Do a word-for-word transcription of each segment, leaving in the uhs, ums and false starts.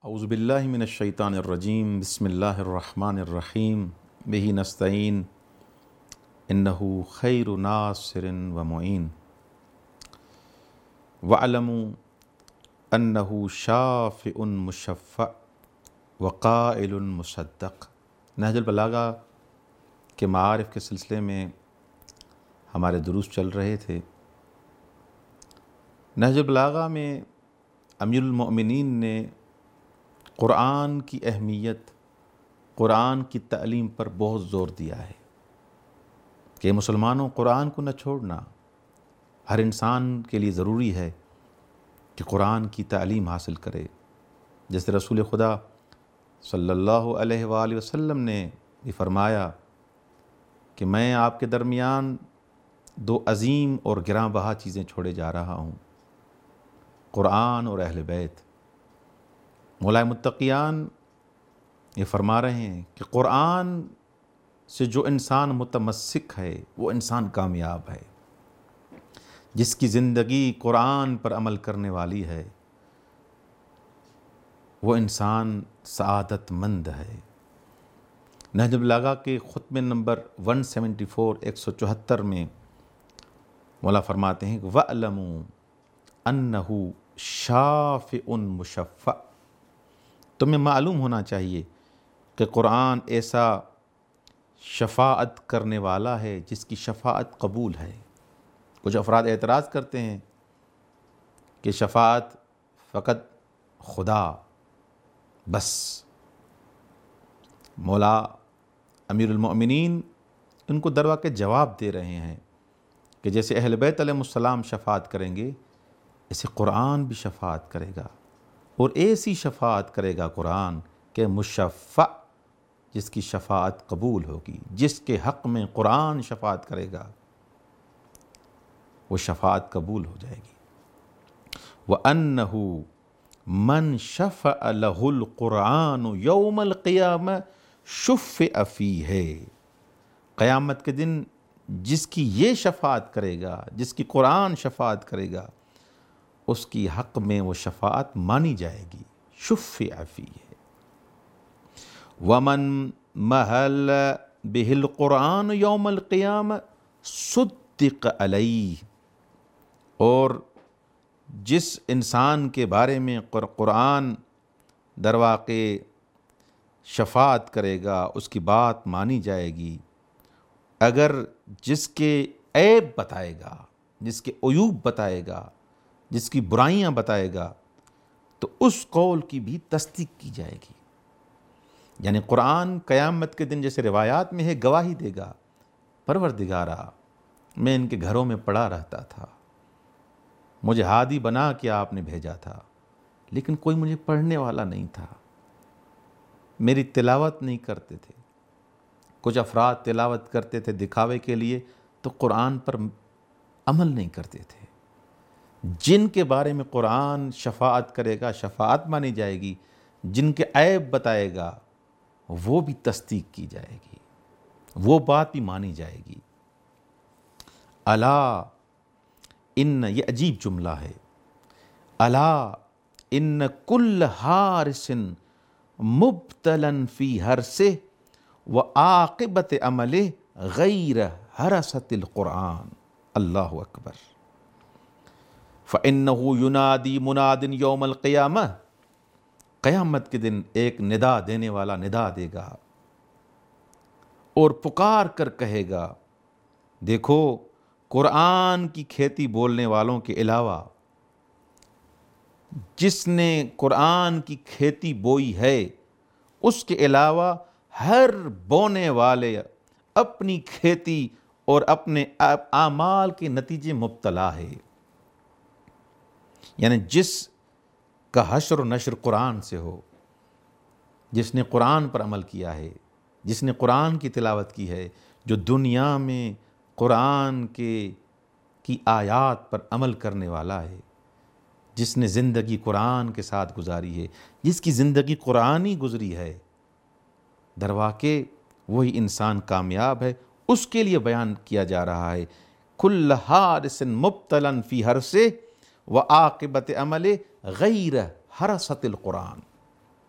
اعوذ باللہ من الشیطان الرجیم بسم اللہ الرحمن الرحیم بہ نستعین انہ خیر ناصر و معین وَاعْلَمُوا أَنَّهُ شَافِعٌ مُشَفَّعٌ وَقَائِلٌ مُصَدَّقٌ۔ نہج البلاغہ کے معارف کے سلسلے میں ہمارے دروس چل رہے تھے۔ نہج البلاغہ میں امیر المؤمنین نے قرآن کی اہمیت، قرآن کی تعلیم پر بہت زور دیا ہے کہ مسلمانوں قرآن کو نہ چھوڑنا۔ ہر انسان کے لیے ضروری ہے کہ قرآن کی تعلیم حاصل کرے، جیسے رسول خدا صلی اللہ علیہ وآلہ وسلم نے یہ فرمایا کہ میں آپ کے درمیان دو عظیم اور گراں بہا چیزیں چھوڑے جا رہا ہوں، قرآن اور اہل بیت۔ مولا متقیان یہ فرما رہے ہیں کہ قرآن سے جو انسان متمسک ہے وہ انسان کامیاب ہے، جس کی زندگی قرآن پر عمل کرنے والی ہے وہ انسان سعادت مند ہے۔ نہج البلاغہ کے خطبے نمبر ایک سو چوہتر ایک سو چوہتر میں مولا فرماتے ہیں وَاعْلَمُوا أَنَّهُ شَافِعٌ مُشَفَّعٌ۔ تمہیں معلوم ہونا چاہیے کہ قرآن ایسا شفاعت کرنے والا ہے جس کی شفاعت قبول ہے۔ کچھ افراد اعتراض کرتے ہیں کہ شفاعت فقط خدا بس۔ مولا امیر المؤمنین ان کو دروا کے جواب دے رہے ہیں کہ جیسے اہل بیت علیہ السلام شفاعت کریں گے، اسے قرآن بھی شفاعت کرے گا، اور ایسی شفاعت کرے گا قرآن کہ مشفع، جس کی شفاعت قبول ہوگی۔ جس کے حق میں قرآن شفاعت کرے گا وہ شفاعت قبول ہو جائے گی۔ وَأَنَّهُ مَنْ شَفَعَ لَهُ الْقُرْآنُ يَوْمَ الْقِيَامَةِ شُفِّعَ فِيهِ۔ قیامت کے دن جس کی یہ شفاعت کرے گا، جس کی قرآن شفاعت کرے گا، اس کی حق میں وہ شفاعت مانی جائے گی، شُفِّعَ فِيهِ۔ وَمَنْ مَحَلَ بِهِ الْقُرْآنُ يَوْمَ الْقِيَامَةِ صُدِّقَ عَلَيْهِ۔ اور جس انسان کے بارے میں قرآن در واقع شفاعت کرے گا، اس کی بات مانی جائے گی۔ اگر جس کے عیب بتائے گا، جس کے عیوب بتائے گا، جس کی برائیاں بتائے گا، تو اس قول کی بھی تصدیق کی جائے گی۔ یعنی قرآن قیامت کے دن جیسے روایات میں ہے گواہی دے گا، پروردگارا میں ان کے گھروں میں پڑا رہتا تھا، مجھے ہادی بنا کے آپ نے بھیجا تھا، لیکن کوئی مجھے پڑھنے والا نہیں تھا، میری تلاوت نہیں کرتے تھے۔ کچھ افراد تلاوت کرتے تھے دکھاوے کے لیے، تو قرآن پر عمل نہیں کرتے تھے۔ جن کے بارے میں قرآن شفاعت کرے گا، شفاعت مانی جائے گی، جن کے عیب بتائے گا وہ بھی تصدیق کی جائے گی، وہ بات بھی مانی جائے گی۔ الا ان، یہ عجیب جملہ ہے، الا ان کل حارس مبتلا فی حرسہ وعاقبت عملہ غیر حرست القرآن۔ اللہ اکبر۔ فَإِنَّهُ يُنَادِي مُنَادٍ يَوْمَ الْقِيَامَةِ۔ قیامت کے دن ایک ندا دینے والا ندا دے گا اور پکار کر کہے گا، دیکھو قرآن کی کھیتی بولنے والوں کے علاوہ جس نے قرآن کی کھیتی بوئی ہے، اس کے علاوہ ہر بونے والے اپنی کھیتی اور اپنے اعمال کے نتیجے مبتلا ہے۔ یعنی جس کا حشر و نشر قرآن سے ہو، جس نے قرآن پر عمل کیا ہے، جس نے قرآن کی تلاوت کی ہے، جو دنیا میں قرآن کے کی آیات پر عمل کرنے والا ہے، جس نے زندگی قرآن کے ساتھ گزاری ہے، جس کی زندگی قرآنی گزری ہے، در واقع وہی انسان کامیاب ہے۔ اس کے لیے بیان کیا جا رہا ہے کل حارس مبتلا فی حرسہ وعاقبت عملہ غیر حرست القرآن۔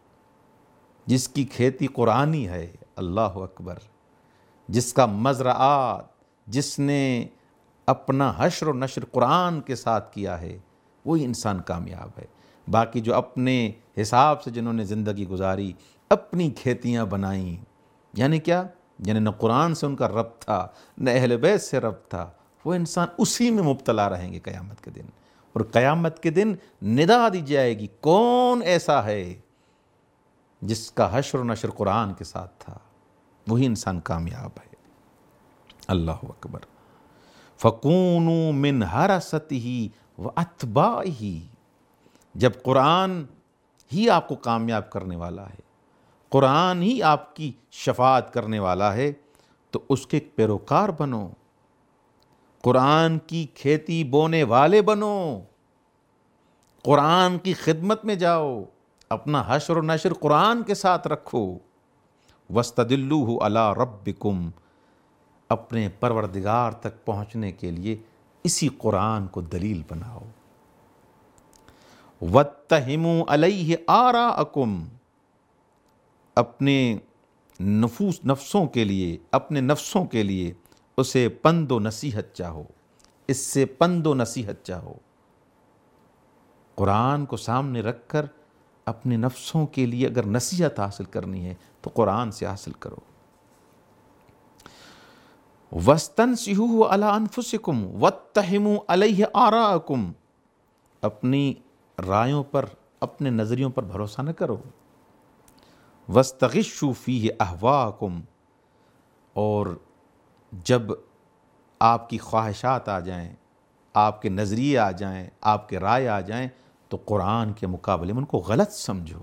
جس کی کھیتی قرآنی ہے، اللہ اکبر، جس کا مزرعات، جس نے اپنا حشر و نشر قرآن کے ساتھ کیا ہے، وہی انسان کامیاب ہے۔ باقی جو اپنے حساب سے جنہوں نے زندگی گزاری، اپنی کھیتیاں بنائیں، یعنی کیا؟ یعنی نہ قرآن سے ان کا ربط تھا، نہ اہل بیت سے ربط تھا، وہ انسان اسی میں مبتلا رہیں گے قیامت کے دن۔ اور قیامت کے دن ندا دی جائے گی، کون ایسا ہے جس کا حشر و نشر قرآن کے ساتھ تھا؟ وہی انسان کامیاب ہے۔ اللہ اکبر۔ فَكُونُوا مِنْ حَرَسَتِهِ وَأَتْبَاعِهِ، جب قرآن ہی آپ کو کامیاب کرنے والا ہے، قرآن ہی آپ کی شفاعت کرنے والا ہے، تو اس کے پیروکار بنو، قرآن کی کھیتی بونے والے بنو، قرآن کی خدمت میں جاؤ، اپنا حشر و نشر قرآن کے ساتھ رکھو۔ وَاسْتَدِلُّوهُ عَلَىٰ رَبِّكُمْ، اپنے پروردگار تک پہنچنے کے لیے اسی قرآن کو دلیل بناؤ۔ وَاتَّہِمُوا عَلَيْهِ آرَاءَكُمْ، اپنے نفوس نفسوں کے لیے، اپنے نفسوں کے لیے اسے پند و نصیحت چاہو، اس سے پند و نصیحت چاہو۔ قرآن کو سامنے رکھ کر اپنے نفسوں کے لیے اگر نصیحت حاصل کرنی ہے تو قرآن سے حاصل کرو۔ وَاسْتَنْصِحُوهُ عَلَىٰ أَنفُسِكُمْ وَاتَّهِمُوا عَلَيْهِ آرَاءَكُمْ، اپنی رائیوں پر، اپنے نظریوں پر بھروسہ نہ کرو۔ وَاسْتَغِشُّوا فِيهِ أَهْوَاءَكُمْ، اور جب آپ کی خواہشات آ جائیں، آپ کے نظریے آ جائیں، آپ کے رائے آ جائیں، تو قرآن کے مقابلے میں ان کو غلط سمجھو،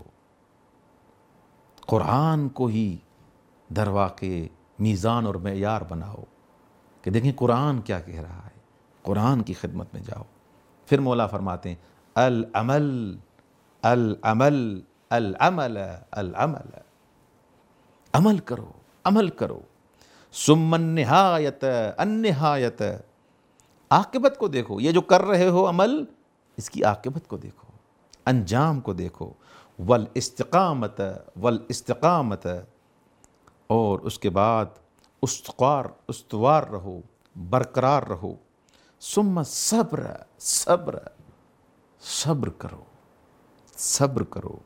قرآن کو ہی در واقع میزان اور معیار بناؤ کہ دیکھیں قرآن کیا کہہ رہا ہے، قرآن کی خدمت میں جاؤ۔ پھر مولا فرماتے ہیں العمل العمل العمل العمل، عمل کرو، عمل کرو۔ ثم النہایت النہایت، عاقبت کو دیکھو، یہ جو کر رہے ہو عمل، اس کی عاقبت کو دیکھو، انجام کو دیکھو۔ والاستقامت والاستقامت، اور اس کے بعد استقار استوار رہو، برقرار رہو۔ ثم صبر صبر صبر کرو، صبر کرو۔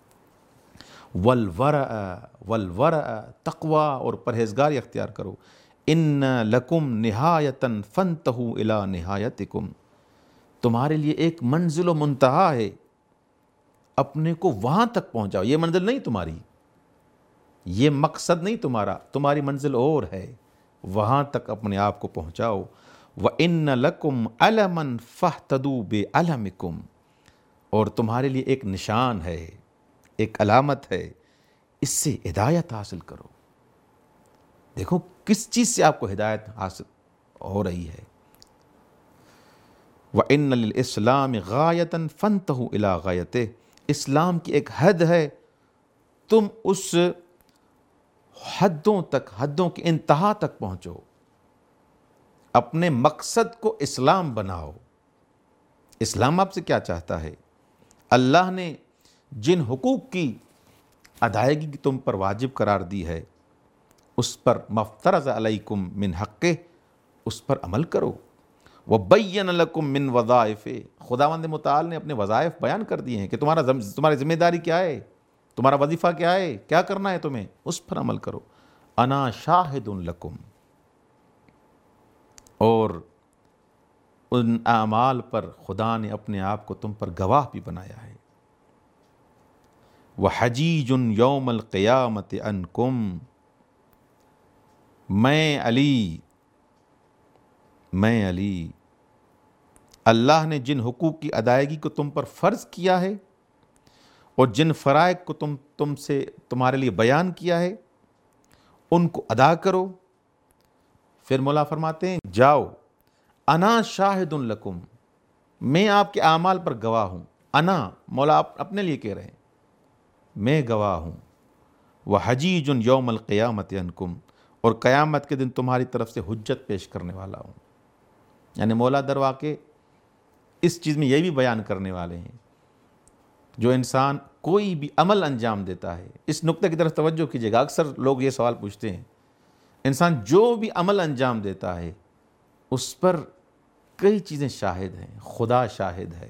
والورع والورع، تقوی اور پرہیزگاری اختیار کرو۔ ان لکم نہایتاً فانتہوا الی نہایتکم، تمہارے لیے ایک منزل و منتہا ہے، اپنے کو وہاں تک پہنچاؤ۔ یہ منزل نہیں تمہاری، یہ مقصد نہیں تمہارا، تمہاری منزل اور ہے، وہاں تک اپنے آپ کو پہنچاؤ۔ وَإِنَّ لَكُمْ عَلَمًا فَاهْتَدُوا بِعَلَمِكُمْ، اور تمہارے لیے ایک نشان ہے، ایک علامت ہے، اس سے ہدایت حاصل کرو۔ دیکھو کس چیز سے آپ کو ہدایت حاصل ہو رہی ہے۔ وَإِنَّ لِلْإِسْلَامِ غَایَةً فَانْتَهُوا إِلَىٰ غَایَتِهِ، اسلام کی ایک حد ہے، تم اس حدوں تک، حدوں کی انتہا تک پہنچو، اپنے مقصد کو اسلام بناؤ۔ اسلام آپ سے کیا چاہتا ہے؟ اللہ نے جن حقوق کی ادائیگی کی تم پر واجب قرار دی ہے، اس پر مفترض علیکم من حق، اس پر عمل کرو۔ وَبَيَّنَ لَكُم مِّن وَظَائِفِهِ، خداوند متعال نے اپنے وظائف بیان کر دیے ہیں کہ تمہارا تمہاری ذمہ داری کیا ہے، تمہارا وظیفہ کیا ہے، کیا کرنا ہے تمہیں، اس پر عمل کرو۔ انا شاہد لکم، اور ان اعمال پر خدا نے اپنے آپ کو تم پر گواہ بھی بنایا ہے۔ وَحَجِیجٌ یوم القیامت عنکم، میں علی میں علی اللہ نے جن حقوق کی ادائیگی کو تم پر فرض کیا ہے اور جن فرائض کو تم تم سے تمہارے لیے بیان کیا ہے، ان کو ادا کرو۔ پھر مولا فرماتے ہیں جاؤ، انا شاہد لکم، میں آپ کے اعمال پر گواہ ہوں۔ انا، مولا آپ اپنے لیے کہہ رہے ہیں، میں گواہ ہوں۔ وحجیج یوم القیامت عنکم، اور قیامت کے دن تمہاری طرف سے حجت پیش کرنے والا ہوں۔ یعنی مولا در واقع اس چیز میں یہ بھی بیان کرنے والے ہیں، جو انسان کوئی بھی عمل انجام دیتا ہے، اس نقطے کی طرف توجہ کیجیے گا، اکثر لوگ یہ سوال پوچھتے ہیں، انسان جو بھی عمل انجام دیتا ہے اس پر کئی چیزیں شاہد ہیں، خدا شاہد ہے،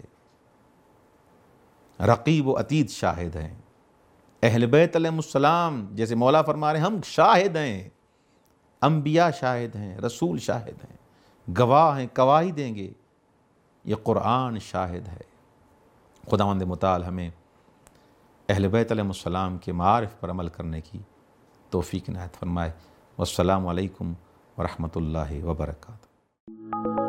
رقیب و عتید شاہد ہیں، اہل بیت علیہ السلام جیسے مولا فرما رہے ہیں ہم شاہد ہیں، انبیاء شاہد ہیں، رسول شاہد ہیں، گواہ ہیں، گواہی دیں گے، یہ قرآن شاہد ہے۔ خداوند متعال ہمیں اہل بیت علیہ السلام کے معارف پر عمل کرنے کی توفیق عنایت فرمائے۔ والسلام علیکم ورحمۃ اللہ وبرکاتہ۔